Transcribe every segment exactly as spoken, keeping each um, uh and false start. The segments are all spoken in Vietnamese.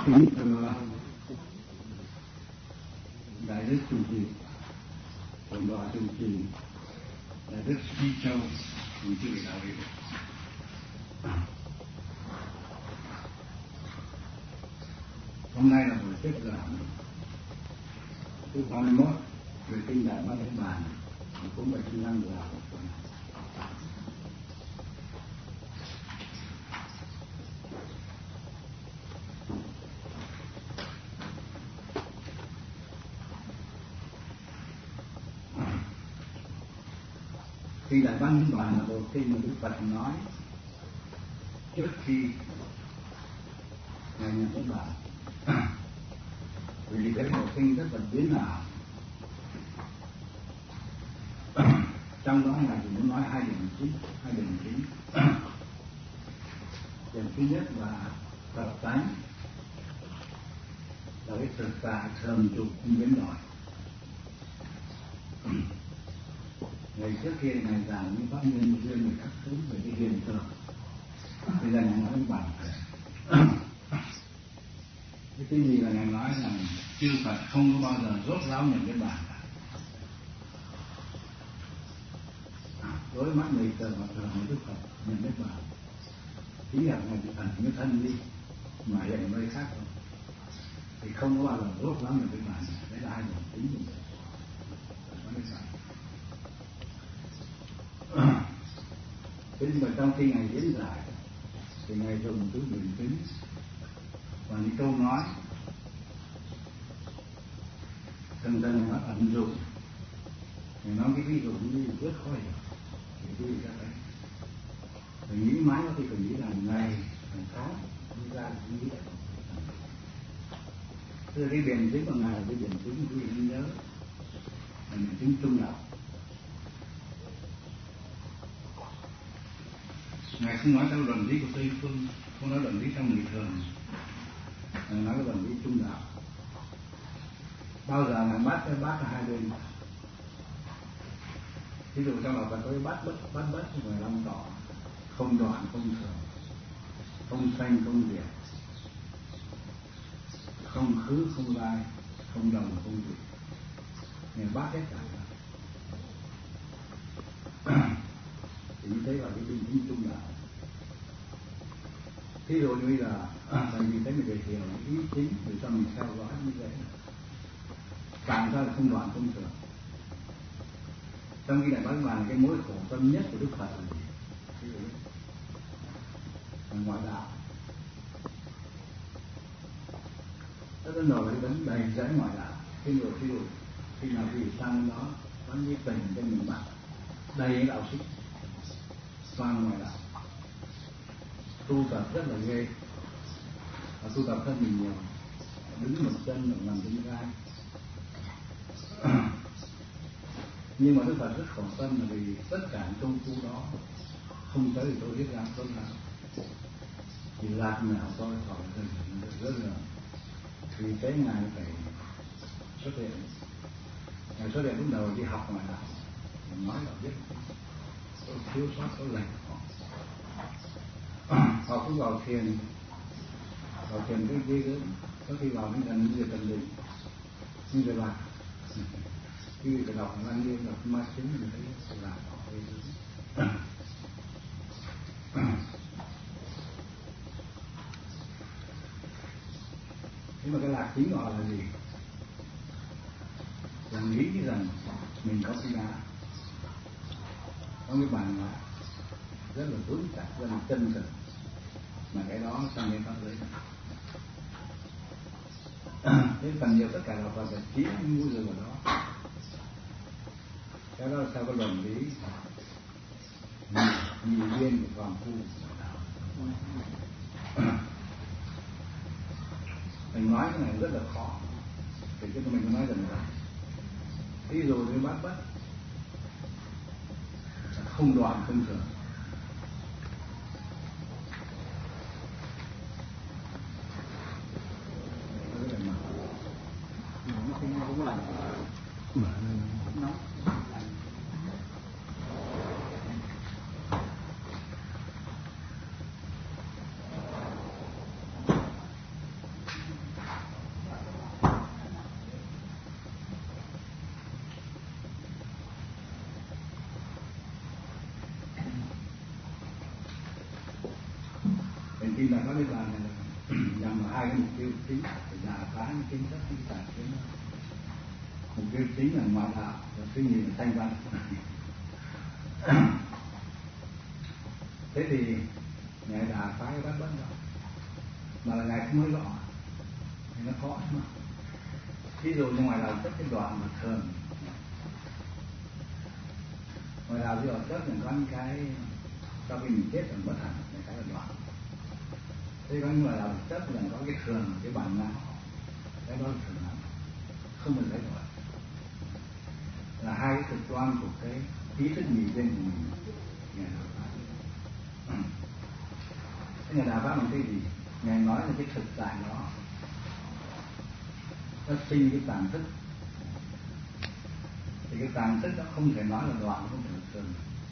kính thưa đại đức chủ trì, tổng đoàn chủ trì, đại đức Phi Châu, chủ trì đạo hiệu. Hôm nay là buổi tiếp giảng thứ ba mươi mốt về kinh Đại Bát Niết Bàn, cũng là kinh năng đạo. Kinh Đại Bát Niết Bàn là bộ kinh mà Đức Phật nói trước khi Ngài nhập Niết Bàn. Vì cái bộ kinh rất là biến ảo. Trong đó Ngài chỉ muốn nói hai điểm chính, hai điểm chính. Điểm thứ nhất là Phật tánh, là cái thực tại thường trụ không biến đổi. Ngày trước kia Ngài giảng những pháp nhân duyên về các thứ về cái hiện tượng. Bây giờ Ngài nói với bản thể. Cái gì là Ngài nói rằng chư Phật không có bao giờ rốt ráo nhận cái bản cả. Đối mắt người tờ và tờ với Đức Phật nhận cái bản. Chính là Ngài chỉ thần như thân đi mà hiện nơi khác thôi. Thì không có bao giờ rốt ráo nhận cái bản. Đấy là hai điểm chính của mình. Thế nhưng mà trong khi Ngài diễn giải thì Ngài dùng thứ bình tĩnh và những câu nói thường thường nó ẩn dụ. Ngài nói cái ví dụ như rất khó hiểu thì tôi ra đấy. Mình nghĩ mãi thì phải nghĩ là ngày thằng khác đi ra thì nghĩ là tức là cái biển tính của Ngài là cái biển tính quý vị nhớ là biển tính trung đạo. Ngài không nói theo luận lý của Tây Phương, không nói luận lý trong người thường, Ngài nói luận lý trung đạo. Bao giờ Ngài bắt cái bát ở hai bên. Ví dụ trong đạo Phật có cái bát bất, bát bất như mười lăm tỏ, không đoạn không thường, không sanh không diệt, không khứ không lai, không đồng không vị. Ngài bát hết cả. Thì như thế là cái bình tĩnh trung đạo. Thí dụ như bây giờ tại vì thế mình để hiểu ý chính để cho mình theo dõi như vậy. Càng ra là không đoạn không thường. Trong khi Đại Bát Niết Bàn cái mối khổ tâm nhất của Đức Phật là gì? Ví dụ là ngoại đạo. Rất là nổi cái vấn đầy rẫy ngoại đạo. Ví dụ ví dụ khi nào vì sang đó có như tình cho mình bạn đầy đạo sĩ toàn ngoại đạo, tu tập rất là ghê, và tu tập hơn mình nhiều, đứng một chân một nằm trên vai. Nhưng mà Đức Phật rất khổ tâm là vì tất cả công phu đó không tới thì tôi biết ra tốt lắm, thì lạc nào tôi khỏi được rất là. Vì thế Ngài phải xuất hiện. Ngài xuất hiện lúc đầu đi học ngoại đạo, mình nói là biết có thiếu sót có lệch. Họ cũng vào thiền, vào thiền cái ghê gớm, có khi vào đến gần như tận định, như vậy là khi phải đọc Lăng Nghiêm, đọc Ma Chính mình thấy là họ ghê gớm. Nhưng mà cái lạc chính của họ là gì? Là nghĩ rằng mình có cái đá, có cái bàn lạc rất là vững chắc, rất là chân thực, mà cái đó trong cái pháp giới. Thế phần nhiều tất cả là Phật chỉ mua rồi vào đó. Cái đó là sao có luận lý nhị viên của Hoàng Phu. Mình nói cái này rất là khó, thì chứ mình nói dần dần. Ví dụ như bát bất không đoạn không thường. Cũng là nóng. mà có biết làm này là nhằm vào hai cái mục tiêu chính để đả phá những kiến thức những tạp kiến. Mục tiêu chính là ngoại đạo và thứ nhì là thanh văn. Thế thì ngài đả phá cái bát bất đó mà là ngài không mới rõ thì nó khó mà. Ví dụ như ngoài đạo chấp cái đoạn mà thường, ngoài đạo thì họ chấp là có những cái sau khi mình chết rồi bất hạnh là cái là đoạn. Thế có những ngoài đạo chấp là có cái thường, cái bản năng, cái đó là thường lắm, không mình lấy gọi là hai cái cực đoan của cái ý thức nhị bên của mình. Ngài đạo pháp, cái ngài đạo pháp là cái gì? Ngài nói là cái thực tại đó nó sinh cái tàng thức, thì cái tàng thức đó không thể nói là đoạn, không thể là thường.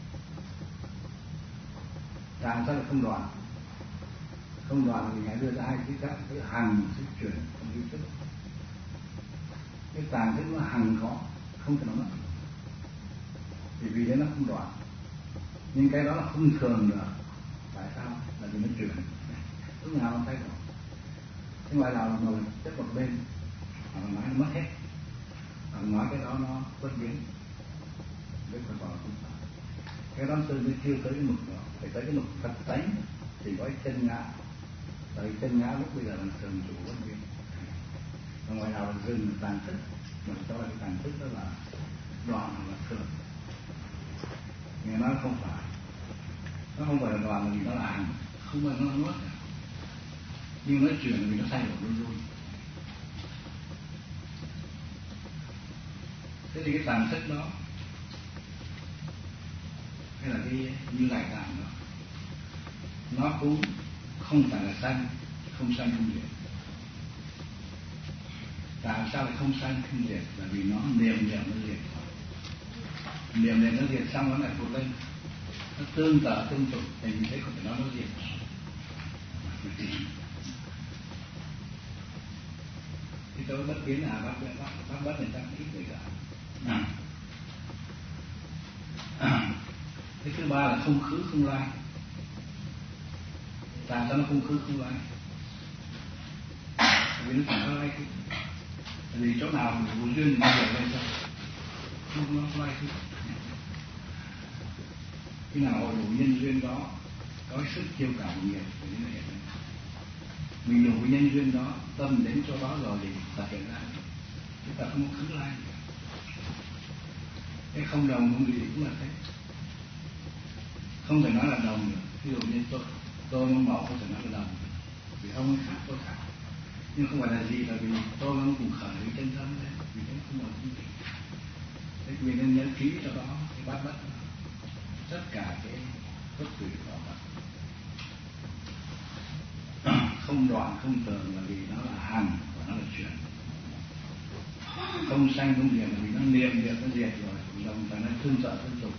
Tàng sao là không đoạn? Không đoạn thì ngài đưa ra hai cái khác, cái hằng, cái chuyển, không cái thức. Cái tàng thức nó hằng có, không thể nói mất. Thì vì thế nó không đoạn. Nhưng cái đó là không thường nữa. Tại sao? Là vì nó chuyển. Lúc nào nó thay đổi. Cái ngoài nào là ngồi chất một bên, hoặc là nói nó mất hết, hoặc là nói cái đó nó bất biến, biết phải bỏ không phải. Cái đó tôi mới chưa tới cái mực đó, phải tới cái mực Phật tánh thì có cái chân ngã. Tại chân ngã lúc bây giờ là thường chủ bất biến. Và ngoài nào là dừng tàn thức, mà cho là cái tàn thức đó là đoạn hoặc là thường. Nghe nói không phải, nó không phải là đoạn vì nó là hành, không phải nó nuốt, nhưng nó chuyển vì nó thay đổi luôn luôn. Thế thì cái tàn thức đó, hay là cái như lại tạng đó, nó cũng không phải là sanh, không sanh không diệt. Tại sao lại không sanh không diệt? Là vì nó niệm niệm nó diệt. Niệm niệm nó diệt xong nó lại vụt lên, nó tương tự tương tục, thì như thế không phải nói nó diệt. Thì tôi bất biến là bác bác bác bất người ta ít người cả. À. À. Cái thứ ba là không khứ không lai. Tại sao nó không khứ không lai? Vì nó chẳng có lai khứ. Vì chỗ nào vô duyên nó dựa lên sao? Không nó lai khứ. Khi nào hội đủ nhân duyên đó có sức chiêu cảm nghiệp thì nó hiện lên. Mình đủ nhân duyên đó, tâm đến chỗ đó rồi thì ta hiện ra. Chúng ta không có khứ lai. Cái không đồng không gì cũng là thế. Không thể nói là đồng được. Ví dụ như tôi, tôi mong màu không thể nói là đồng. Vì ông khác tôi khác. Nhưng không phải là gì, là vì tôi ông cùng khởi với chân tâm đấy. Vì thế không đồng không gì. Thế vì nên nhớ kỹ cho đó, cái bát bất đó. Tất cả cái bất tử đó là không đoạn, không thường là vì nó là hành và nó là chuyển. Không sanh không diệt là vì nó niệm diệt nó diệt rồi, đồng phải nó thương trợ thương tục.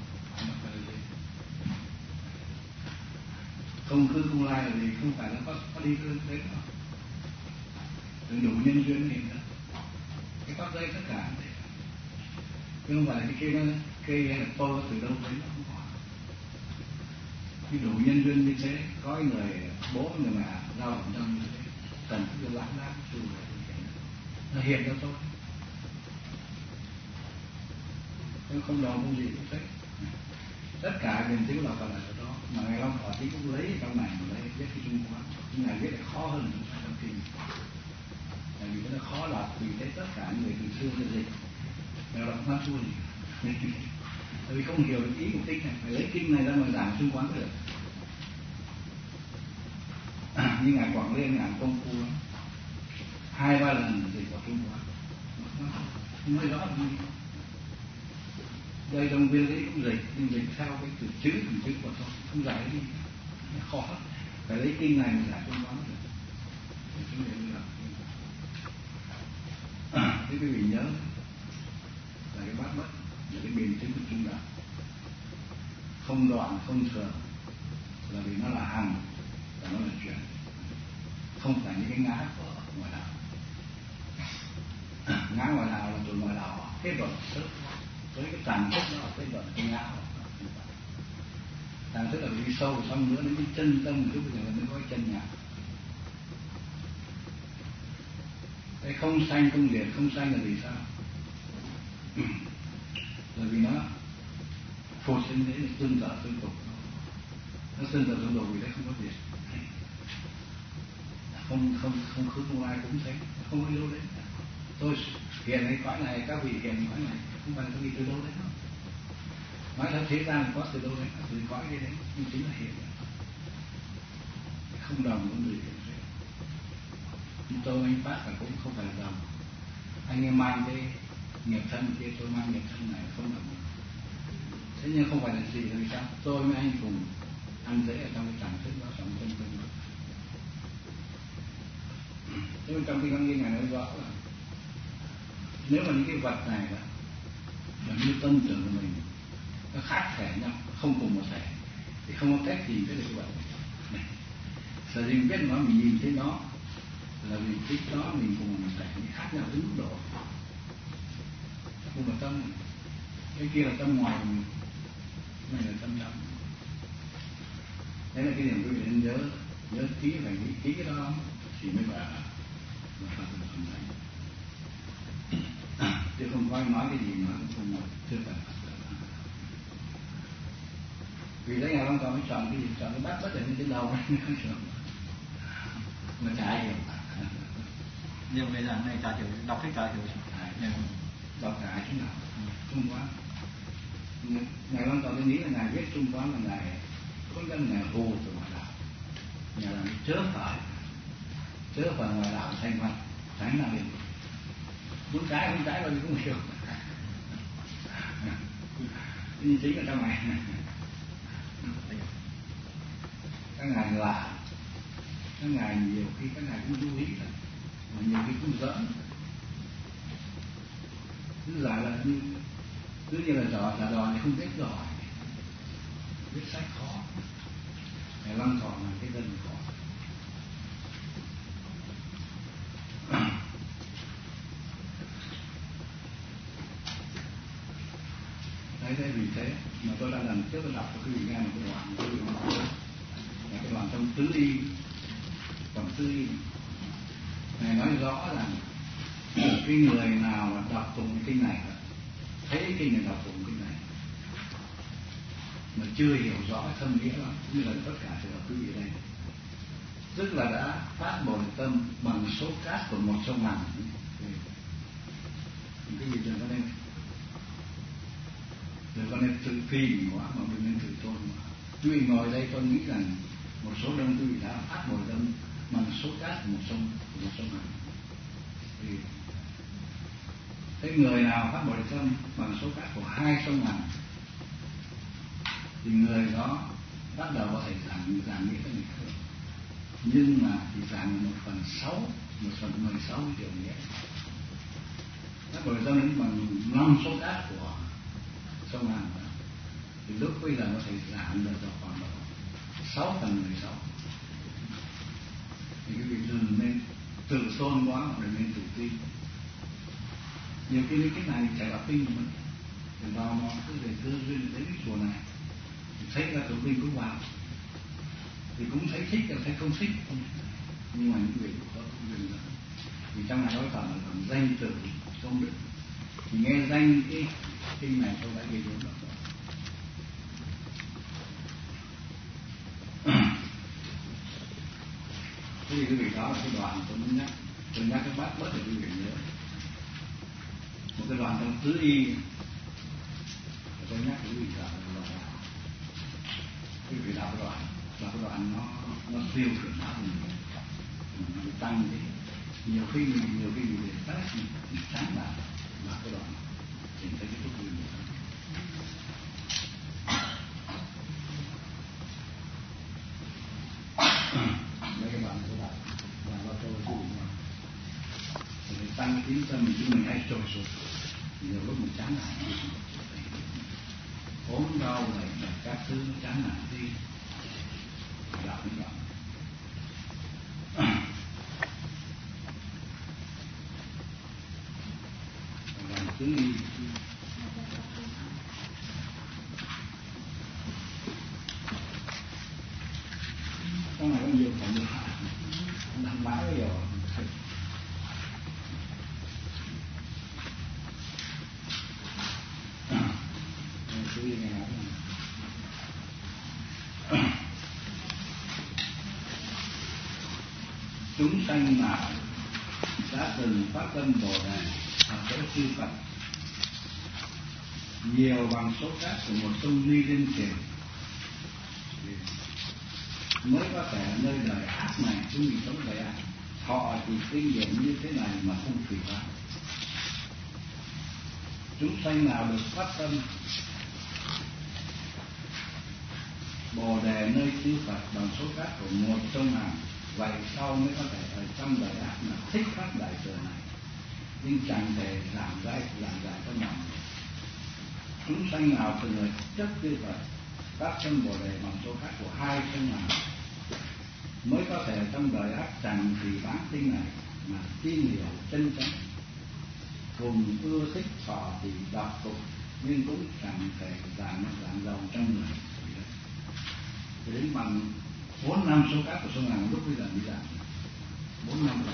Không khứ không lai là vì không phải nó có, có đi thương đấy đó. Đừng đủ nhân duyên niệm đó. Cái pháp dây tất cả đấy. Chứ không phải là cái kia nó cây hay là tôi từ đâu đấy nó không có. Khi đủ nhân duyên như thế, có người bố người mẹ lao động trong như thế, cần cái lãng đác dù nó hiện cho tôi. Nhưng không đầu không gì cũng thế. Tất cả niềm tiếng là còn lại ở đó. Mà Ngài Long Thọ Tí cũng lấy trong này mà lấy viết cái Trung Quán. Nhưng Ngài viết là khó hơn trong sai trong kinh. Tại vì nó khó lọt vì thế tất cả người từ xưa là gì? Ngài Long Thọ xui gì? Tại vì không hiểu được ý của kinh này, phải lấy kinh này ra mà giảng Trung Quán được. À, nhưng Ngài Quảng Liên, Ngài công phu lắm. Hai ba lần dịch vào Trung Quán. Không nói rõ gì. Đây trong viên đấy cũng dịch, nhưng dịch theo cái từ chữ, từ chữ của tôi, không giải đi, khó. Phải lấy kinh này mình giải Trung Quán được. Chúng mình là thế quý vị nhớ là cái bát bất là cái biên chứng của trung đạo. Không đoạn, không thường là vì nó là hành và nó là chuyển. Không phải những cái ngã của ngoại đạo. Ngã ngoại đạo là từ ngoại đạo kết luận sớm. Với cái tàn thức nó là kết luận cái ngã. Tàn thức là đi sâu xong nữa đến cái chân tâm, lúc bây giờ nó có cái chân ngã. Cái không sanh không diệt, không sanh là vì sao? Là vì nó phù sinh đến tương tự tương tục, nó tương tự tương tục vì thế không có diệt, không không không khứ không ai cũng thấy, không có đâu đấy. Tôi hiện hay cõi này, các vị hiện cõi này, không phải có đi từ đâu đấy không? Nói theo thế gian có từ đâu đấy, từ cõi đấy đấy, nhưng chính là hiện. Không đồng cũng người hiện rồi. Nhưng tôi anh Phát là cũng không phải là đồng. Anh em mang cái nghiệp thân kia, tôi mang nghiệp thân này không đồng. Thế nhưng không phải là gì là vì sao? Tôi với anh cùng ăn dễ ở trong cái trạng thức đó, sống trong tương đó. Thế mà trong khi con nghiên ngài nói rõ là nếu mà những cái vật này là, là như tâm tưởng của mình, nó khác thể nhau, không cùng một thể, thì không có cách gì biết được cái vật này. Sở dĩ biết nó, mình nhìn thấy nó là vì thích nó, mình cùng một thể, nó khác nhau đến mức độ. Cùng một tâm này. Cái kia là tâm ngoài mình, này là tâm trong. Đấy là cái điểm quý vị nên nhớ, nhớ kỹ và nghĩ kỹ cái đó thì mới là là Phật được thành thánh. Chứ không có nói cái gì mà cũng không chưa phải Phật được. Vì đấy Ngài Long Thọ mới chọn cái gì, chọn cái bát bất định đến đâu ấy, không chọn. Mà chả ai hiểu. Nhưng bây giờ này chả hiểu, đọc hết chả hiểu. Đọc cả chứ nào, Trung Quán. Ngài Long Thọ tôi nghĩ là Ngài viết Trung Quán là Ngài không dân Ngài hù từ ngoại đạo. Ngài là chớ phải, chớ phải ngoại đạo thành Phật, tránh là liền. Muốn trái không trái bao nhiêu cũng hiểu. Nhưng chính là trong này các ngài lạ, các ngài nhiều khi các ngài cũng lưu ý là, mà nhiều khi cũng giỡn. Cứ giả là như cứ như là trò giả đò thì không biết giỏi, viết sách khó. Ngài Long Thọ là cái dân khó. Đấy, thế vì thế mà tôi đã lần trước tôi đọc cho quý vị nghe một cái đoạn, quý vị nói là cái đoạn trong tứ y, trong tứ y Ngài nói rõ rằng cái người nào mà đọc tụng cái kinh này, thấy cái kinh này đọc tụng kinh này mà chưa hiểu rõ thâm nghĩa lắm, như là tất cả sự đọc quý vị đây, tức là đã phát bồi tâm bằng số cát của một sông Hằng. Cái gì đừng có nên đừng có nên tự phi quá mà đừng nên tự tôn quá. Quý vị ngồi đây tôi nghĩ rằng một số đông quý vị đã phát bồi tâm bằng số cát của một sông của một sông Hằng. Thì cái người nào phát bồi tâm bằng số cát của hai sông Hằng thì người đó bắt đầu có thể giảng giảng nghĩa cho người khác, nhưng mà chỉ giảng một phần sáu, một phần mười sáu điều nghĩa. Phát bồi tâm đến bằng năm số cát của sông Hằng thì lúc bây giờ có thể giảm được vào khoảng độ sáu phần mười sáu. Thì cái vị đừng nên tự tôn quá, đừng nên tự tin. Nhiều khi cái này chạy vào kinh mình thì vào nó cứ để cơ duyên đến cái chùa này thì thấy ra tụi mình cũng vào thì cũng thấy thích rồi thấy không thích, nhưng mà những vị cũng có duyên rồi. Vì trong này nói còn là còn danh từ công đức, thì nghe danh cái kinh này tôi đã ghi luôn đó. Thế thì quý vị đó là cái đoạn tôi muốn nhắc, tôi nhắc cái bát bớt để quý vị nhớ. Một cái đoạn trong tứ y tôi nhắc quý vị là cái đoạn nào? Quý vị đọc cái đoạn là cái đoạn nó nó siêu chuyển não mình, nó bị tăng đi. Nhiều khi mình nhiều khi mình để phát mình sáng tạo là cái đoạn thì thấy cái thuốc gì nữa. Mấy cái đoạn tôi đọc là lo tôi cũng thì tăng tiến tâm mình chứ mình hay trôi sụt, nhiều lúc mình chán nản, ốm đau này là các thứ nó chán nản đi, đọc những đoạn làm cứ đi. Trong này có nhiều phần nữa, làm mãi bây giờ chúng sanh nào đã từng phát tâm Bồ Đề hoặc tới chư Phật nhiều bằng số cát của một sông ly lên trời mới có thể nơi đời ác này chúng mình sống đời ác. Họ thì kinh nghiệm như thế này mà không phỉ báng. Chúng sanh nào được phát tâm Bồ Đề nơi chư Phật bằng số cát của một sông hàng, vậy sau mới có thể ở trong đời ác mà thích phát đại từ này, nhưng chẳng thể giảm giải giảm giải trong lòng. Chúng sanh nào từ người chấp chư Phật phát tâm Bồ Đề bằng số cát của hai sông hàng, mới có thể trong đời ác chẳng vì bán tinh này mà tin hiểu chân chánh, cùng ưa thích thọ thì đọc tục, nhưng cũng chẳng thể giảm giảm giàu trong người. Đến bằng bốn năm số cát của sông Hằng lúc bây giờ mới giảm bốn năm lần.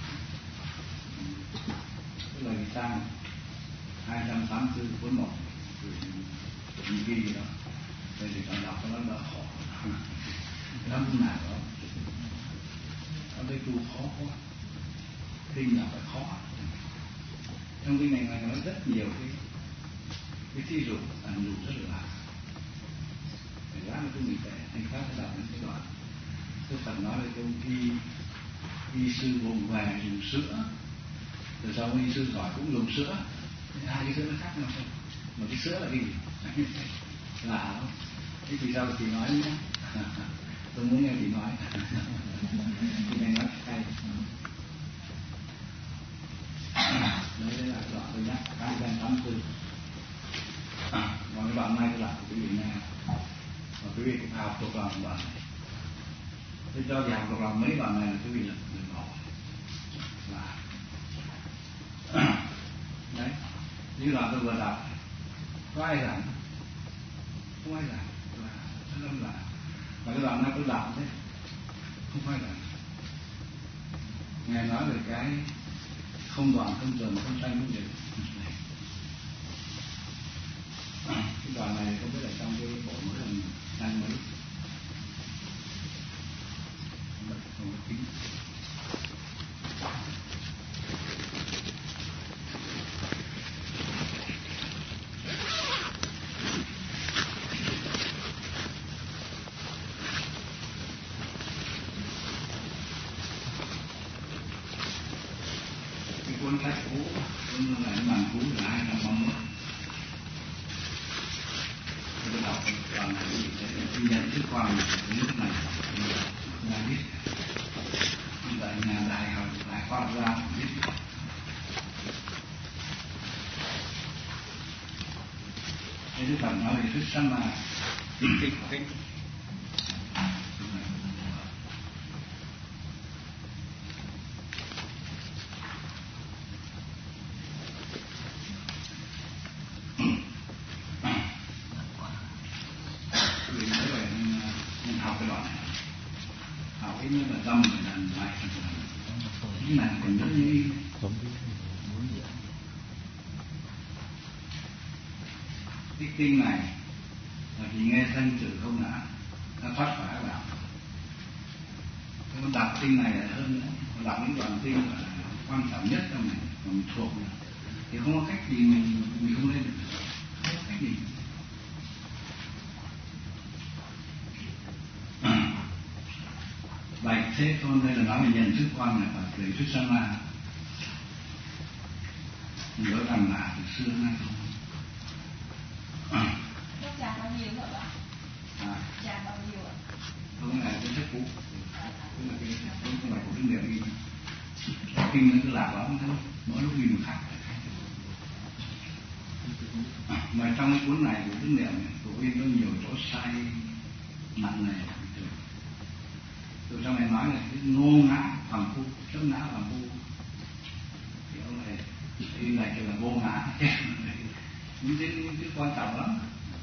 Cái lời sang hai trăm tám mươi bốn một mình ghi gì đó, đây thì bạn đọc nó đỡ khó, nó cũng nào đó. Ở đây tu khó quá, kinh là phải khó. Trong kinh này này nói rất nhiều cái cái thí dụ, ẩn dụ rất là lạ. Để lát nữa tôi mình sẽ anh khác sẽ đọc những cái đoạn. Tôi phải nói là trong y y sư vùng về dùng sữa, từ sau y sư giỏi cũng dùng sữa. Hai cái sữa nó khác nhau không? Mà cái sữa là cái gì? Lạ không? Thế thì sao chị nói nhé? Tôi muốn nghe chị nói. Chị này nói hay. Đấy là cái đoạn tôi nhắc hai trăm tám mươi tư. Còn cái đoạn này tôi làm của quý vị nghe. Và quý vị cũng học thuộc lòng đoạn này. Tôi cho chị học thuộc lòng mấy đoạn này là quý vị là đừng bỏ. Là đấy, như đoạn tôi vừa đọc, có ai giảng? Không ai giảng, là rất lâm lạ. Và cái đoạn này tôi đọc thế, không ai giảng. Nghe nói về cái không đoạn, không trường, không sanh, không diệt. Cái đoạn này không biết là trong cái bộ mới là đang mới không có kính. Cái cuốn sách cũ, cuốn là cái bản cũ là hai trăm ba mươi mốt. Tôi đọc đoạn này thì sẽ nhận thức quan của nước này là biết. Tại nhà đại học đại khoa ra biết. Thế Đức Phật nói về thức sanh là kinh kinh kinh. Cái kinh này là chỉ nghe danh từ không đã đã thoát khỏi ác đạo. Thế con đọc kinh này là hơn nữa, con đọc những đoạn kinh là quan trọng nhất trong này, còn thuộc nữa. Thì không có cách gì mình mình không lên được, không có cách gì. Bạch Thế Tôn đây là nói về nhận thức quan này và về thức sanh la. Mình nói rằng là từ xưa nay không. Nó trà bao nhiêu hả bạn? À. Trà bao nhiêu ạ? Không là cái sách cũ, không là cái không phải của kinh điển ghi. Kinh nó cứ lạc lắm thôi, mỗi lúc ghi một khác. Mà trong cái cuốn này của kinh điển của Uyên có nhiều chỗ sai nặng nề. Từ trong này nói là cái ngô ngã phàm phu, chấp ngã phàm phu. Thì ông này cái này là vô ngã. Những cái, những cái quan trọng lắm.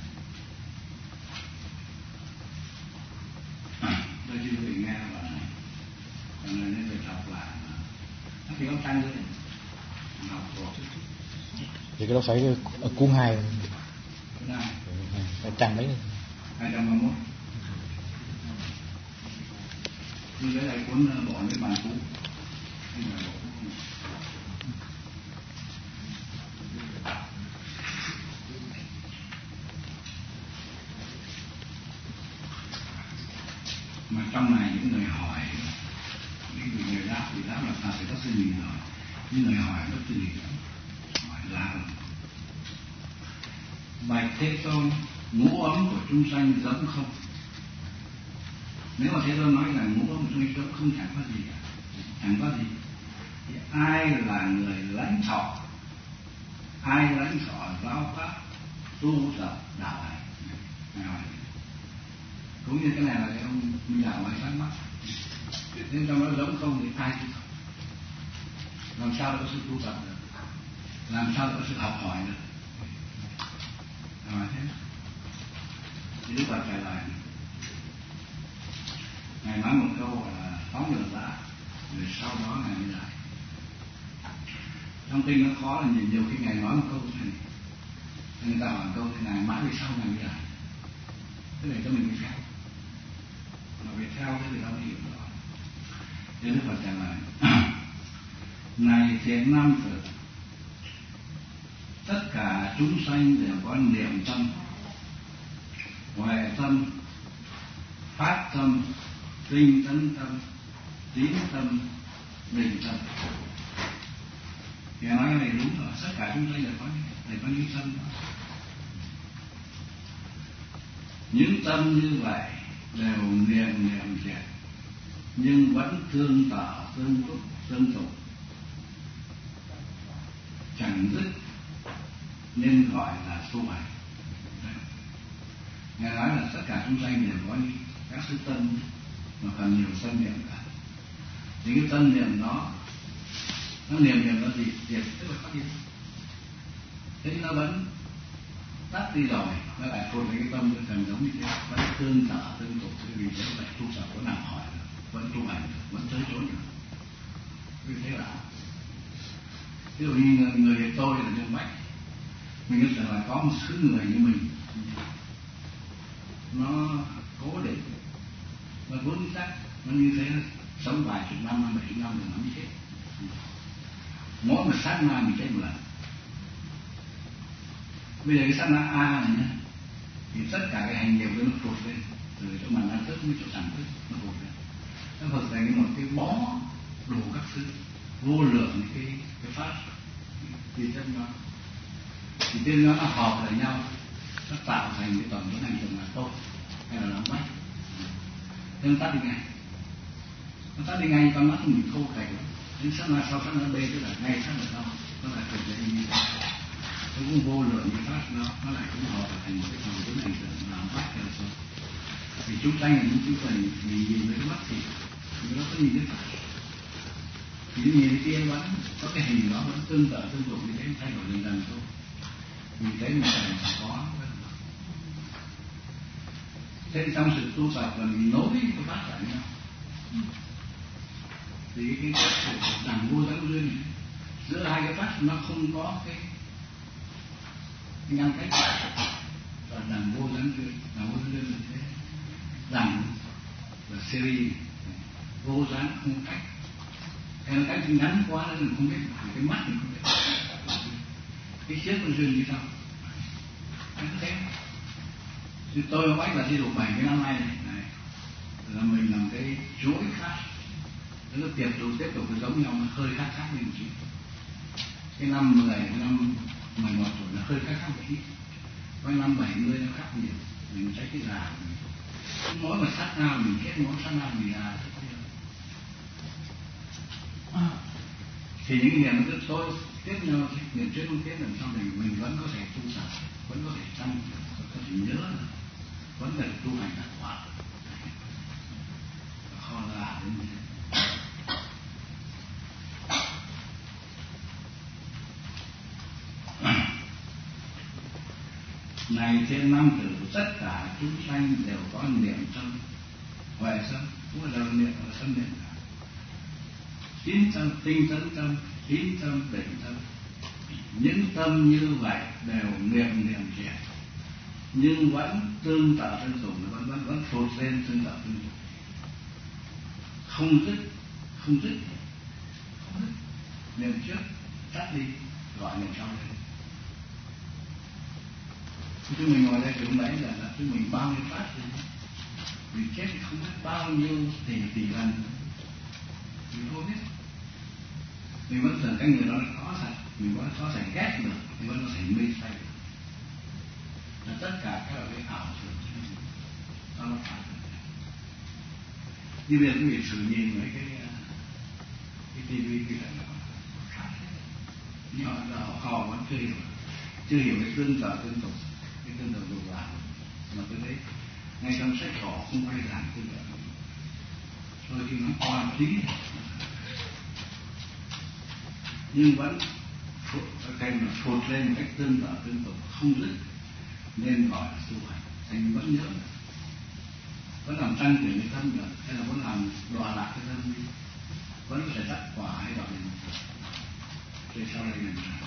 Tôi chưa bị nghe và còn là nên phải học lại. Nó thì ông tăng lên học rồi. Thì cái đó phải ở cuốn hai. Cuốn hai. Phải trang mấy? hai trăm ba mươi mốt. Nhưng đấy là cuốn bộ cái bản cũ. trong này những người hỏi, những người đáp thì đáp là ta sẽ có suy nghĩ rồi, những người hỏi rất suy nghĩ hỏi là bạch Thế Tôn, ngũ ấm của chúng sanh giống không? Nếu mà Thế Tôn nói là ngũ ấm của chúng sanh giống không, chẳng có gì cả, chẳng có gì. Thì ai là người lãnh thọ, ai lãnh thọ giáo pháp tu tập đạo này? Cũng như cái này là cái ông Minh Đạo nói sáng mắt. Nên trong đó giống không thì ai tu tập? Làm sao có sự tu tập được? Làm sao có sự học hỏi được? Nói thế. Thì Đức Phật trả lời, Ngài nói một câu là phóng ngược lại, rồi sau đó Ngài mới lại. Trong kinh nó khó là nhiều, nhiều khi Ngài nói một câu này, người ta hỏi câu thế này, mãi về sau Ngài mới lại. Thế này cho mình phải theo. Mà phải theo thế thì đâu hiểu rõ. Thế Đức Phật trả lời, này thiện nam tử, tất cả chúng sanh đều có niệm tâm, huệ tâm, phát tâm, tinh tấn tâm, tín tâm, định tâm. Thì nói cái này đúng rồi, tất cả chúng sanh đều có đều có những tâm đó. Những tâm như vậy đều niệm niệm thiện, nhưng vẫn thương tở, tương túc, tương tục, chẳng dứt, nên gọi là tu hành. Ngài nói là tất cả chúng sanh đều có các sự tâm mà còn nhiều tâm niệm cả. Những cái tâm niệm đó, nó niệm niệm nó gì? Diệt, tức là phát đi. Thế nó vẫn tắt đi rồi, nó lại thuộc về cái tâm cái thần giống như thế, vẫn tương tở, tương tục, cái vì thế lại tu tập vẫn làm hỏi được, vẫn tu hành được, vẫn tới chốn được. Như thế là ví dụ như người, người tôi là nhân bách, mình biết rằng là có một số người như mình, nó cố định, nó vững chắc, nó như thế, sống vài chục năm, năm bảy chục năm rồi nó mới chết. Mỗi một sát na mình chết một lần. Bây giờ cái sát na A này nhá, thì tất cả cái hành nghiệp nó phục lên, từ chỗ mà nó thức với chỗ sản thức nó phục lên, nó phục thành một cái bó đủ các thứ vô lượng cái cái pháp thì trong đó, thì trên đó nó hợp lại nhau, nó tạo thành cái toàn cái hành động là tốt hay là làm bách, nên tắt đi ngay, nó tắt đi ngay, con mắt mình khô khẩy lắm. Đến sát na sau sát na B tức là ngay sát na sau nó lại phục lại như thế. Nó cũng vô lượng như pháp, nó nó lại cũng hợp thành một cái toàn cái hành động làm bách hay là sao. Vì chúng sanh là những chúng sanh mình nhìn với cái mắt thì nó có nhìn thấy phải. Thì nhìn cái kia vẫn có cái hình đó vẫn tương tự tương tự như thế, thay đổi dần dần thôi. Vì thế mình phải có. Thế trong sự tu tập là mình nối cái pháp lại nhau. Thì cái cái đẳng vô tánh duyên này, giữa hai cái pháp nó không có cái cái ngăn cách, và đẳng vô tánh duyên, đẳng vô tánh duyên là thế. Đẳng là series, vô dáng không cách. Cái nó cách ngắn quá nó không biết, cái mắt mình không biết. Cái chiếc con duyên như sao? Anh có thế. Thì tôi bách là đi đủ bảy cái năm nay này, này là mình làm cái chuỗi khác, nó tiếp tục tiếp tục giống nhau, nó hơi khác khác mình chứ. Cái năm mười, cái năm mười một tuổi nó hơi khác khác một chút, cái năm bảy mươi nó khác nhiều, mình thấy cái già mình. Mỗi một sát na mình chết, mỗi sát na mình già. Thì những niệm nó cứ tối tiếp nhau, niệm trước không tiếp, làm sao mình mình vẫn có thể tu tập, vẫn có thể tăng, vẫn có thể nhớ, vẫn có thể tu hành đạt quả. Khó là đến như thế. Này trên năm tử, tất cả chúng sanh đều có niệm tâm, huệ tâm, cũng là niệm là tâm niệm cả. Tín tâm, tinh tấn tâm, tín tâm, định tâm. Những tâm như vậy đều niệm niệm thiện, nhưng vẫn tương tự tương dụng, vẫn vẫn vẫn phụt lên tương tự tương dụng, không dứt, không dứt, không dứt. Niệm trước tắt đi, gọi niệm sau lên. Chúng mình ngồi đây chúng đấy là, là chúng mình bao nhiêu pháp rồi, vì chết không biết bao nhiêu tỷ tỷ lần mình không biết. Mình vẫn tưởng cái người đó là có thật, mình vẫn có thể ghét được, mình vẫn có thể mê say được. Là tất cả các là cái ảo tưởng đó nó phải. Như bây giờ quý vị thử nhìn mấy cái cái tivi cái này nó khác hết. Nhưng mà họ, họ vẫn chưa hiểu, chưa hiểu cái tương tự tương tục, cái tương tự dục lạc. Mà tôi thấy ngay trong sách họ không hay làm tương tự. Rồi thì nó qua một tí, nhưng vẫn cái mà phụt lên một cách tương tự tương tục không dứt, nên gọi là tu hành. Anh vẫn nhớ, vẫn làm tăng trưởng cái tâm được, hay là vẫn làm đọa lạc cái tâm đi, vẫn có thể đắc quả hay đọa định. Thì sau đây mình làm.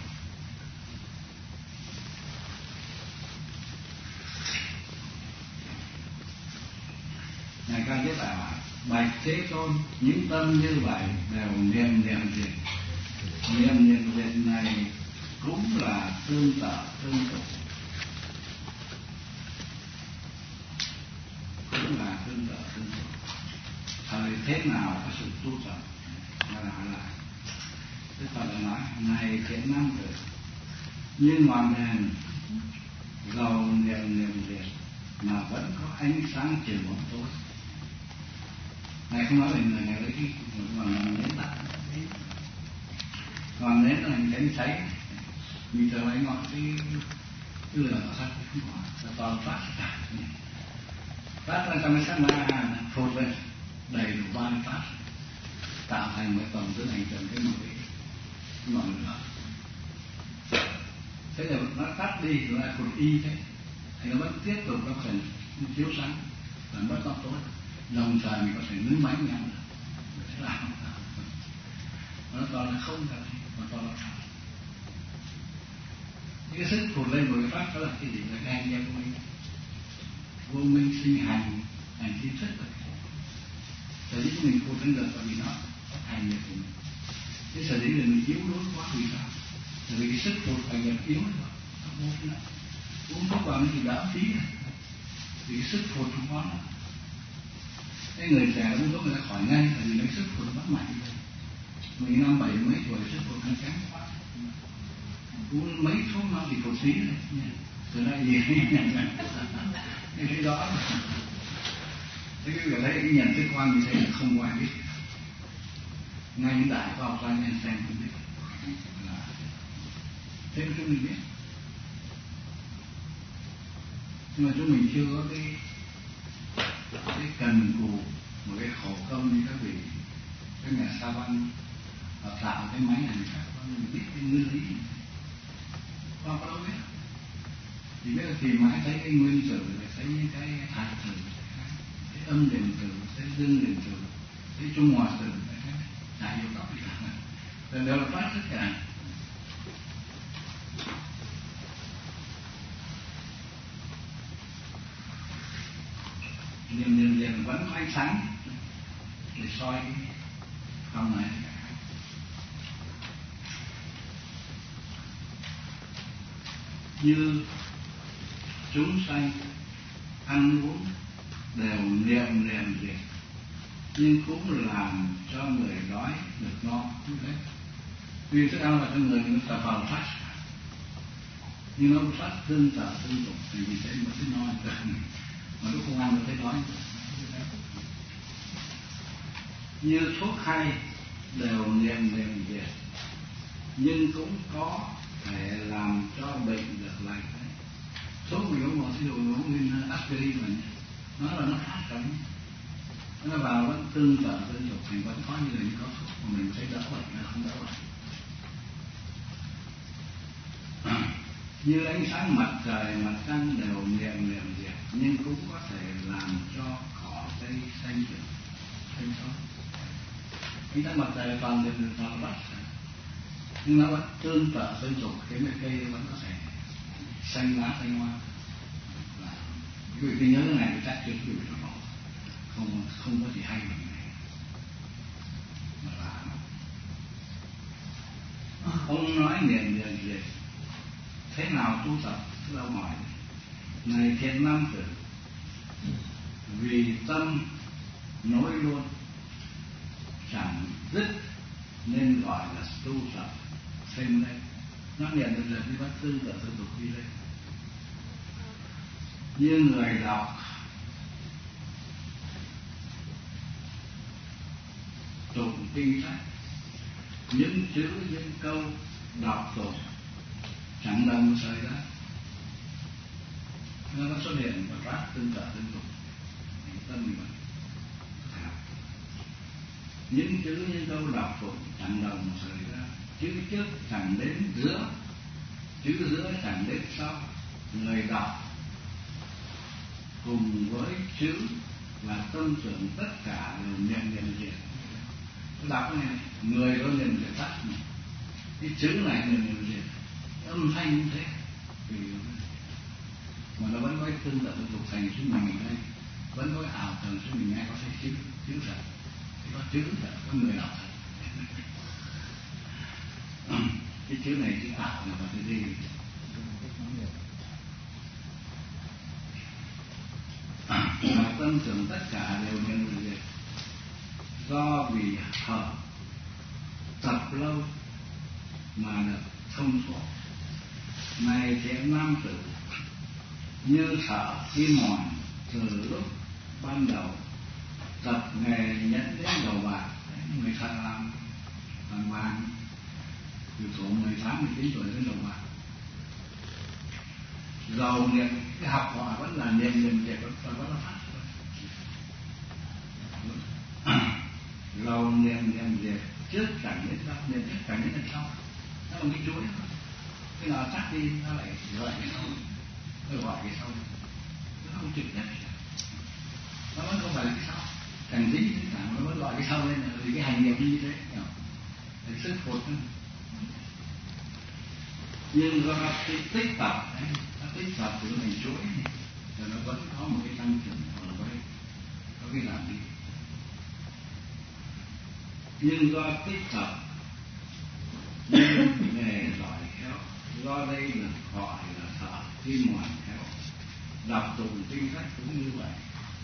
Ngài Ca Diếp bảo: bạch Thế Tôn, những tâm như vậy đều niệm niệm diệt. Niệm niệm diệt này cũng là tương tự tương tục, cũng là tương tự tương tục. Thời thế nào có sự tu tập là lại lại. Đức Phật đã nói: này thiện nam tử, như ngọn đèn dầu niệm niệm diệt mà vẫn có ánh sáng chiều bóng tối. Ngài không nói về người, Ngài lấy cái ngọn nến tắt, ngọn nến là hình cháy cháy, mình thường lấy ngọn cái cái lửa nó sát không có, là toàn phát cả, phát ra trong cái sát na phụt lên đầy đủ ba mươi phát, tạo thành một tổng tương hành trần cái một cái ngọn lửa. Thế là nó tắt đi rồi lại phụt y thế, thì nó vẫn tiếp tục có phần chiếu sáng, vẫn bất tóc tối. Đồng thời mình có thể nướng máy nhau được, mình sẽ làm nó toàn là không thật, mà toàn là thật. Những cái sức phụt lên của cái pháp đó là cái gì? Là cái hành vô minh. Vô minh sinh hành, hành sinh thức rồi. Sở dĩ của mình phụt lên được là vì nó hành nghiệp của mình. Cái sở dĩ là mình yếu đuối quá vì sao? Bởi vì cái sức phụt hành nghiệp yếu rồi, nó vô cái này. Uống thuốc vào nó thì đỡ tí này, vì cái sức phụt không có nữa. Cái người trẻ uống thuốc người ta khỏi ngay, tại vì lấy sức phụt mất mạnh rồi. Mình năm bảy mấy tuổi sức phụt nó kém quá. Uống mấy thuốc nó thì phụt xí này, từ đây gì cái cái đó. Thế cái người thấy cái nhận thức quan như thế là không có ai biết. Ngay những đại khoa học gia nhân xem cũng biết. Thế mà chúng mình biết. Nhưng mà chúng mình chưa có cái cái cần cù, một cái khổ công như các vị các nhà sa văn họ tạo cái máy này khác, mình biết cái nguyên lý không có đâu biết, chỉ biết là tìm mãi thấy cái nguyên tử, thấy những cái hạt tử, cái âm điện tử, thấy dương điện tử, thấy trung hòa tử, cái đại yêu cầu cả, rồi đều là phát tất cả. Niệm niệm niệm vẫn có ánh sáng để soi cái không này. Như chúng sanh ăn uống đều niệm niệm diệt, nhưng cũng làm cho người đói được no như thế. Vì thức ăn là cho người nó tập vào phát, nhưng nó phát tương tự tương tục thì mình sẽ mới thấy no được. Mà lúc không ăn được thấy đói. Như thuốc hay đều niệm niệm diệt, nhưng cũng có thể làm cho bệnh được lành. Thuốc mình uống một ví dụ uống nguyên aspirin mà nó là nó phát cấm, nó vào vẫn tương tự tương tục, mình vẫn có như là những có thuốc mà mình thấy đỡ bệnh là không đỡ bệnh. Như ánh sáng mặt trời, mặt trăng đều niệm niệm diệt, nhưng cũng có thể làm cho cỏ cây xanh được, xanh tốt. Ánh sáng mặt trời toàn được được toàn bắt, nhưng nó vẫn tương tự tương tục, cái mấy cây vẫn có thể xanh lá xanh hoa. Quý vị nhớ cái này thì chắc chưa quý vị nó không không có gì hay bằng này, mà là ông nói niệm niệm diệt. Thế nào tu tập? Tôi đâu hỏi. Này thiện nam tử, vì tâm nối luôn chẳng dứt nên gọi là tu tập sinh lên. Nó nhận được là cái bất tương tự tự tục đi lên. Như người đọc tụng kinh sách, những chữ những câu đọc tụng chẳng đồng một sợi đó, nó có xuất hiện và phát tương tự tương tục tâm mình. Những chữ những câu đọc tụng chẳng đồng một sợi ra, chữ trước chẳng đến giữa, chữ giữa chẳng đến sau. Người đọc cùng với chữ và tâm tưởng tất cả đều nhận nhận diện. Tôi đọc cái này, người có nhận diện tắt này, cái chữ này nhận nhận diện, âm thanh như thế, vì mà nó vẫn có tương tự tục thành chúng mình đây, vẫn có ảo tưởng chúng mình nghe có thấy chữ chữ thật, có chữ thật, có người đọc thật. Cái chữ này chữ ảo là cái gì? Mà tâm tưởng tất cả đều nhận diện, do vì hợp tập lâu mà được thông thuộc. Này thiện nam tử, như sợ khi mòn từ lúc ban đầu tập nghề nhẫn đến đầu bạc. Người ta làm bằng vàng từ tuổi mười tám, mười chín tuổi đến đầu bạc. Giàu niệm, cái học họ vẫn là niệm niệm niệm vẫn vẫn là phát. Giàu niệm niệm niệm trước chẳng đến đâu, niệm trước chẳng đến đằng sau. Nó là cái chuỗi thôi. Cái nào chắc đi nó lại gọi cái sau, nó gọi cái sau. Nó không trực tiếp. Nó vẫn không phải là cái sau. Càng dính cái cả nó vẫn gọi cái sau lên là vì cái hành niệm như thế. Để sức phột hơn. Nhưng do cái tích tập ấy, nó tích tập của mình chuỗi này, rồi nó vẫn có một cái tăng trưởng ở với có cái làm đi. Nhưng do tích tập nên nghề giỏi khéo, do đây được gọi là thợ kim hoàn khéo. Đọc tụng kinh sách cũng như vậy.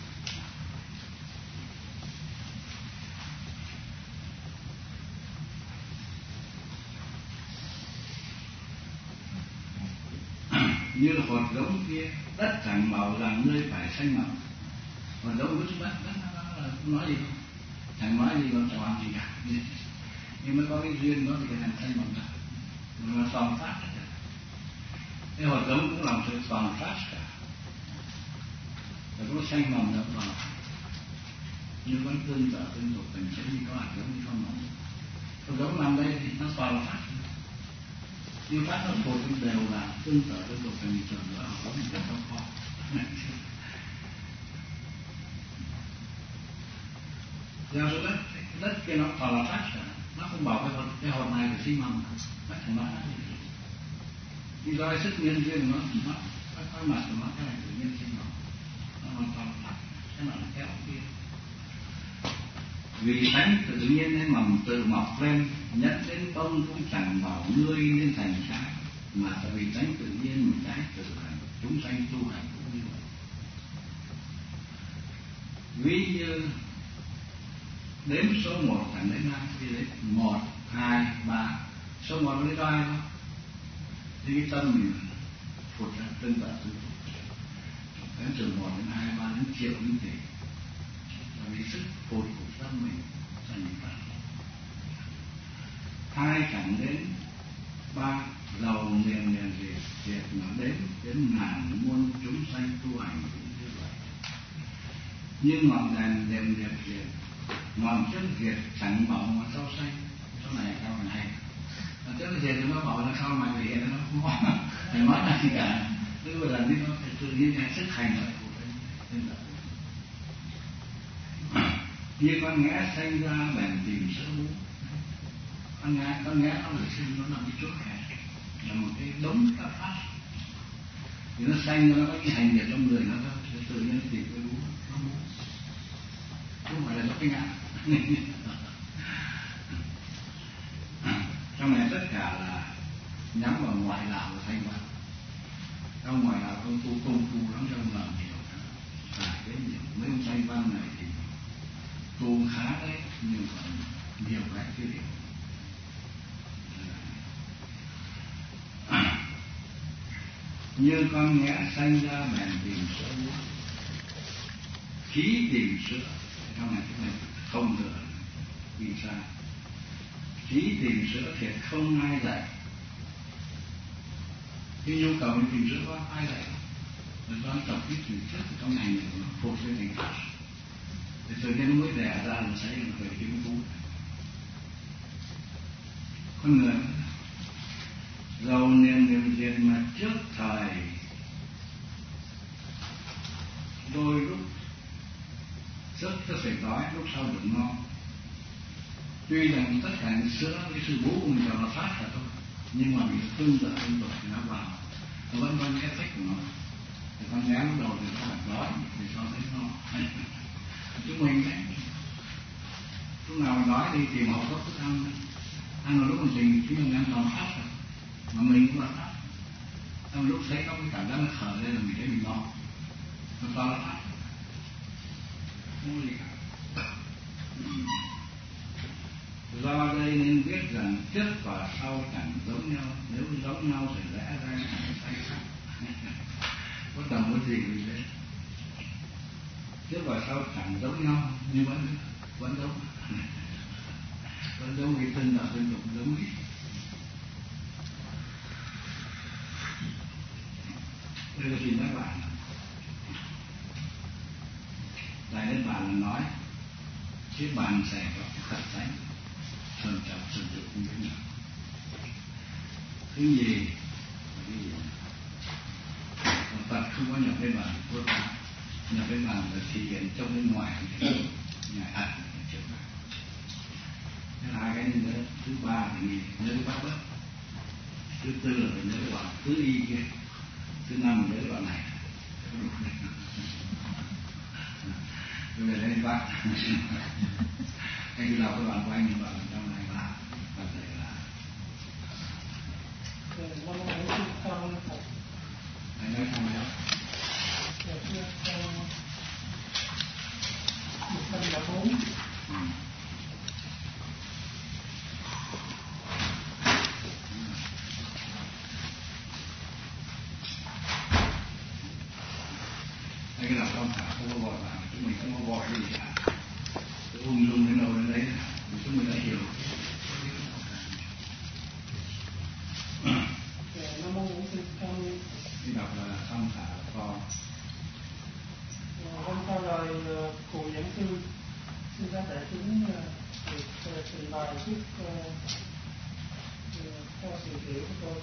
Như hột giống kia, đất chẳng bảo rằng nơi phải xanh mầm. Hột giống vứt đất, đất nó nói gì không? Chẳng nói gì, nó chẳng làm gì cả. Nhưng mà có cái duyên nó thì cái thành xanh mầm ra. Nó toàn phát hết. Cái hột giống cũng làm sự toàn phát cả. Rồi có xanh mầm nó toàn phát. Nhưng vẫn tương tự tương tục tình sẽ như có hạt giống như không mầm. Hột giống nằm đây thì nó toàn phát. Nhưng phát nó phổ cũng đều là tương tự tương tục thành trường nữa, có một rất là khó. Do số đất, đất kia nó còn là phát cả, nó không bảo cái hồn, cái hồn này phải sinh mầm, nó thành nó. Nhưng do sức nhân duyên nó, nó, nó có mặt của nó, cái này tự nhiên sinh mầm, nó hoàn toàn là phát, cái này là kéo kia. Vì tánh tự nhiên nên mầm tự mọc lên, nhất đến bông cũng chẳng bảo ngươi nên thành trái, mà tại vì tánh tự nhiên mình trái tự hành, chúng sanh tu hành cũng như vậy. Ví như đếm số một thẳng đến hai, thì đấy một, hai, ba, số một nó đến đo ai không? Thì cái tâm mình phụt ra tương tự tương tự. Đến từ một đến hai, ba đến triệu đến tỷ. Và vì sức phụt của tâm mình thành như vậy. Hai chẳng đến ba, giàu niệm niệm diệt, diệt nó đến đến ngàn muôn chúng sanh tu hành cũng như vậy. Nhưng ngọn đèn niệm niệm diệt, ngọn trước diệt chẳng bảo ngọn sau sanh. Sau này sao mà hay? Ngọn trước diệt thì nó bảo là sau mà diệt nó không có phải nói là gì cả. Tức là lần nó phải tự nhiên là sức hành lại của tên là. Như con ngẽ sanh ra bèn tìm sữa bú. Con ngẽ, con ngẽ nó được sinh nó nằm cái chỗ khác, là một cái đống các phát. Thì nó sanh nó có cái hành nghiệp trong người nó tự nhiên nó tìm cái bú, nó bú. Không phải là nó cái ngã. Trong này tất cả là nhắm vào ngoại đạo của thanh văn. Trong ngoại đạo công phu công phu lắm, trong làm nhiều phải đến những mấy ông danh văn này thì tu khá đấy, nhưng còn nhiều cái chưa hiểu. Như con nghé sanh ra bèn tìm sữa uống, khí tìm sữa, trong này cái này không thừa vì sao? Khí tìm sữa thì không ai dạy. Cái nhu cầu đi tìm sữa có ai dạy? Rồi con tập cái từ trước trong ngày này nó phục lên thành pháp. Thì từ cái nó mới đẻ ra là xảy ra về cái phú. Con người giàu niềm niềm diệt mà trước thời đôi lúc rất có thể đói, lúc sau được no. Tuy rằng tất cả những sữa cái sự bú của mình là phát ra thôi, nhưng mà mình tương tự tương tự thì nó vào, nó vẫn có cái effect của nó. Thì con bé lúc đầu thì nó phải đói, thì sau thấy no. Chúng mình đấy, lúc nào đói đi tìm hậu cấp thức ăn, ăn vào lúc còn tình chúng mình ăn toàn phát rồi, mà mình cũng là phát. Trong lúc thấy có cái cảm giác nó khởi lên là mình thấy mình no, nó to là phát, không có gì cả. Do đây nên biết rằng trước và sau chẳng giống nhau, nếu giống nhau thì lẽ ra phải sai khác. Có tầm có gì gì đấy. Trước và sau chẳng giống nhau nhưng vẫn vẫn giống, vẫn giống cái thân là thân dụng giống gì. Đây là gì các bạn? Đại đến bạn là nói, chứ bạn sẽ có thật tánh. Thần trọng thần tự không biết nào. Thứ gì cái gì Phật không có nhập bên bàn của ta. Nhập bên bàn là thể hiện trong bên ngoài ngài ẩn trước mặt. Thứ hai cái nữa, thứ ba là gì? Nhớ bắt bất. Thứ tư là phải nhớ đoạn tứ y kia. Thứ năm là nhớ đoạn này. Bây giờ lên bác. Anh cứ đọc cái đoạn của anh như vậy trong này là và thầy là anh nói thằng nào một trăm lẻ bốn. anh cứ đọc trong thả không có gọi vào, chúng mình không có gọi cái gì cả. Ung dung đến đâu đến đấy thì chúng mình đã hiểu. Nam mô Bổn Sư Thích Ca Mâu Ni. Đi đọc là xong thả con. Con theo lời cụ giảng sư xin các đại chúng được trình bày trước theo sự hiểu của tôi.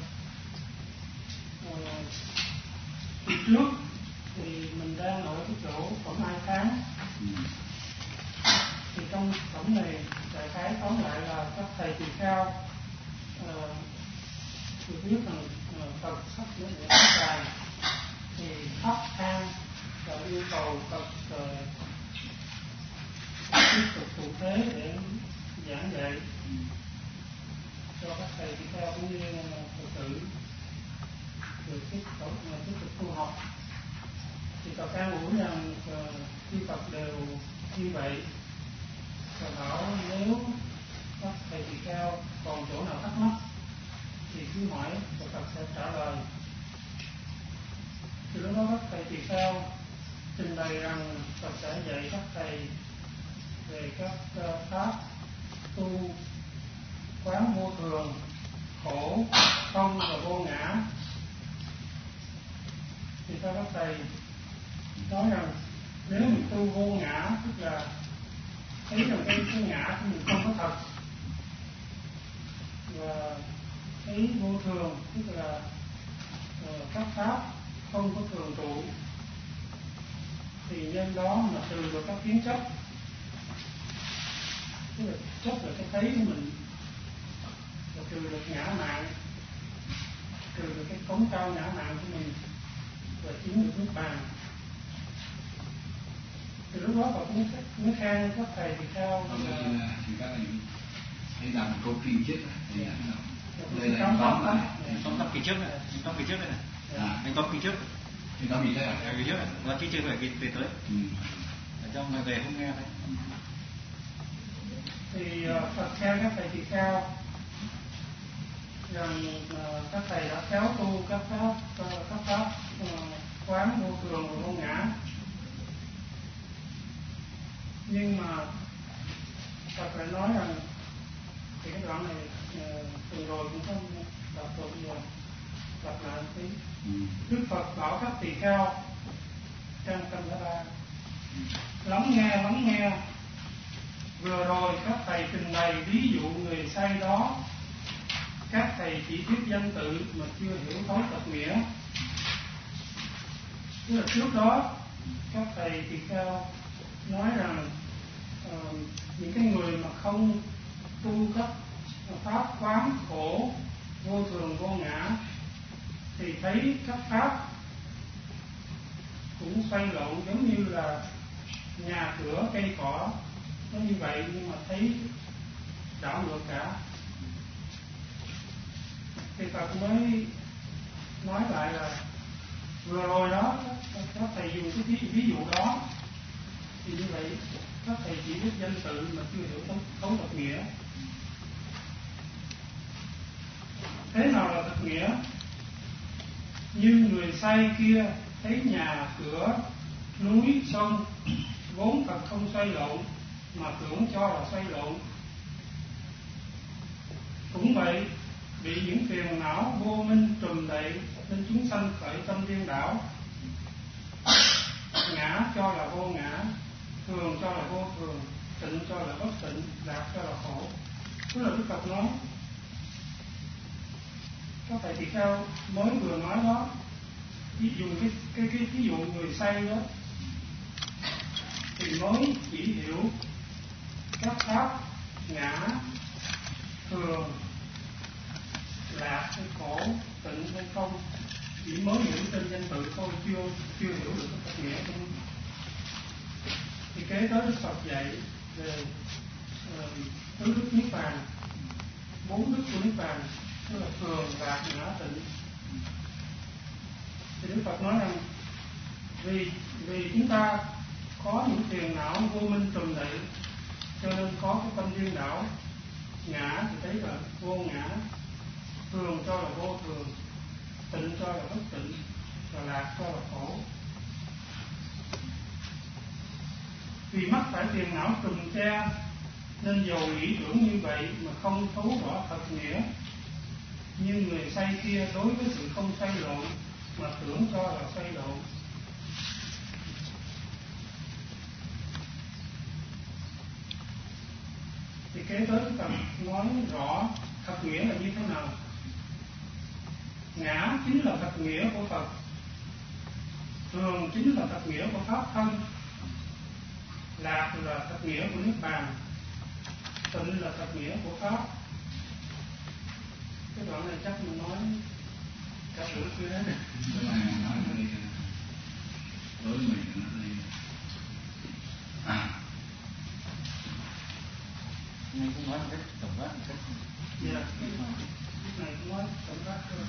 Kỳ trước thì mình đang ở cái chỗ khoảng hai tháng. Thì trong tổng này đại khái tóm lại là các thầy tỳ kheo được biết rằng Phật sắp sửa để dài thì khắp an và yêu cầu Phật tiếp tục cụ thế để giảng dạy cho các thầy tỳ kheo cũng như Phật tử được tiếp tục tiếp tục tu học. Thì Phật an ủi rằng chư Phật đều như vậy. Và bảo nếu các thầy tỳ kheo còn chỗ nào thắc mắc thì cứ hỏi và Phật sẽ trả lời. Từ lúc đó các thầy tỳ kheo trình bày rằng Phật sẽ dạy các thầy về các pháp tu quán vô thường, khổ, không và vô ngã. Thì theo các thầy nói rằng nếu mình tu vô ngã tức là thấy rằng cái, cái ngã của mình không có thật, và thấy vô thường tức là uh, các pháp không có thường trụ, thì nhân đó mà trừ được các kiến chấp, tức là chấp là cái thấy của mình, và trừ được ngã mạn, trừ được cái cống cao ngã mạn của mình, và chứng được nước bàn. Từ lúc đó họ cũng mới khen các thầy thì sao? Thì các anh thấy đọc câu kinh trước này, đây là tóm tóm lại, tóm tóm kỳ trước này, tóm kỳ trước này, anh tóm kỳ trước. thì nó bị thế à? cái trước và chứ chưa phải kịp về tới. Ừ. Ở trong người về không nghe thấy. Thì uh, Phật theo các thầy tỳ kheo rằng uh, các thầy đã khéo tu các pháp uh, các pháp uh, quán vô thường và vô ngã, nhưng mà Phật lại nói rằng thì cái đoạn này uh, từ rồi cũng không đọc được giờ đọc lại một tí. Ừ. Đức Phật bảo các tỳ kheo trong Kinh Thứ Ba: lắng nghe, lắng nghe. Vừa rồi các thầy trình bày ví dụ người say đó, các thầy chỉ biết danh tự mà chưa hiểu thấu thật nghĩa. Tức là trước đó các thầy tỳ kheo nói rằng uh, những cái người mà không tu các pháp quán khổ vô thường vô ngã thì thấy các pháp cũng xoay lộn giống như là nhà cửa cây cỏ, nó như vậy nhưng mà thấy đảo ngược cả. Thì Phật mới nói lại là vừa rồi đó các thầy dùng cái ví, ví dụ đó thì như vậy các thầy chỉ biết danh tự mà chưa hiểu thấu, thấu thật nghĩa. Thế nào là thật nghĩa? Như người say kia thấy nhà cửa núi sông vốn thật không xoay lộn mà tưởng cho là xoay lộn. Cũng vậy, bị những phiền não vô minh trùm đậy nên chúng sanh khởi tâm điên đảo. Ngã cho là vô ngã, thường cho là vô thường, tịnh cho là bất tịnh, lạc cho là khổ. Tức là Đức Phật nói, các thầy tỳ kheo mới vừa nói đó, dùng cái cái cái ví dụ người say đó thì mới chỉ hiểu các pháp ngã, thường, lạc hay khổ, tịnh hay không, chỉ mới hiểu trên danh tự thôi, chưa chưa hiểu được cái nghĩa của nó. Thì kế tới Đức Phật dạy về uh, tứ đức niết bàn, bốn đức của niết bàn, tức là thường, lạc, ngã, tịnh. Thì Đức Phật nói rằng vì vì chúng ta có những phiền não vô minh trùm đậy cho nên có cái tâm điên đảo. Ngã thì thấy là vô ngã, thường cho là vô thường, tịnh cho là bất tịnh, và lạc cho là khổ. Vì mắc phải phiền não trùm che nên dầu nghĩ tưởng như vậy mà không thấu rõ thật nghĩa. Như người say kia đối với sự không xoay lộn mà tưởng cho là xoay lộn. Thì kế tới cần nói rõ thật nghĩa là như thế nào. Ngã chính là thật nghĩa của Phật, thường chính là thật nghĩa của pháp thân, lạc là thật nghĩa của niết bàn, tịnh là thật nghĩa của pháp. Cái đoạn này chắc mình nói cả buổi chưa hết. Cái này nói ở đây đối với mình ở đây à Mình cũng nói một cách tổng quát một cách. Dạ, cái này cũng nói tổng quát thôi.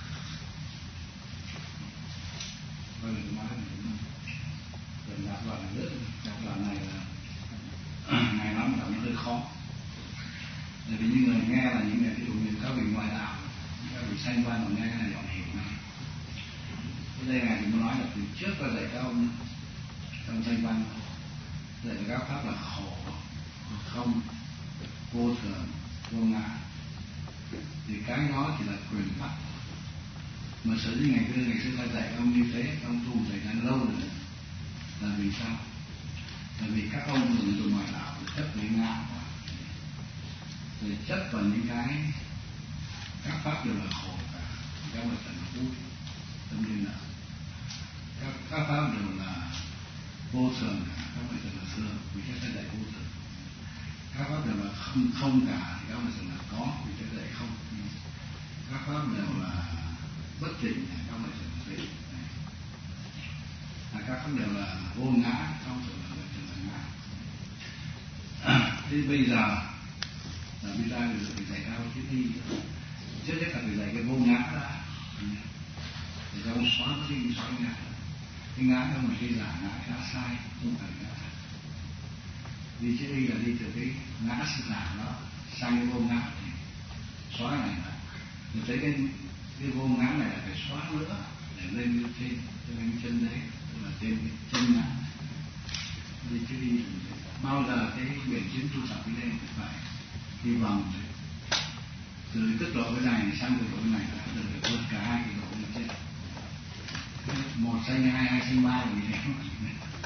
Vâng, tôi nói này rồi đọc đoạn này rất đọc đoạn này là ngày nói đoạn nó hơi khó. Bởi vì những người nghe là những người ví dụ như các vị ngoại đạo, các vị sanh quan họ nghe cái này họ hiểu ngay. Thế đây ngài cũng nói là từ trước là dạy các ông trong sanh quan dạy các pháp là khổ, không, vô thường, vô ngã. Thì cái đó chỉ là quyền bắt. Mà sở dĩ ngày xưa ngày xưa ta dạy ông như thế, ông tu dạy đã lâu rồi, là vì sao? Là vì các ông thường từ ngoại đạo chấp với ngã, rồi chấp vào những cái các pháp đều là khổ cả, các vật tận phú, tâm nhiên là các các pháp đều là vô thường cả, các vật tận là xưa, vì thế ta dạy vô thường. Các pháp đều là không không cả, thì các vật tận là có, vì thế dạy không. Các pháp đều là bất tịnh, các vật tận là tịnh. Các pháp đều là vô ngã, các vật tận là vật tận là ngã. Thế bây giờ là bây giờ được phải dạy cao cái thi, trước hết là phải dạy cái vô ngã đã, để cho ông xóa cái đi xóa ngã. cái ngã đâu mà đi là ngã ngã sai, không phải ngã thật. Đi chứ đi là đi từ cái ngã sự lạc đó sang cái vô ngã thì xóa này là mình thấy cái cái vô ngã này là phải xóa nữa để lên trên lên chân đấy, tức là trên cái chân ngã. Đi chứ đi bao giờ cái biển chứng tu tập đi lên phải đi vòng từ tức độ cái này sang từ độ cái này là từ được vượt cả hai cái độ như thế, một xanh hai hai xanh ba là gì đấy.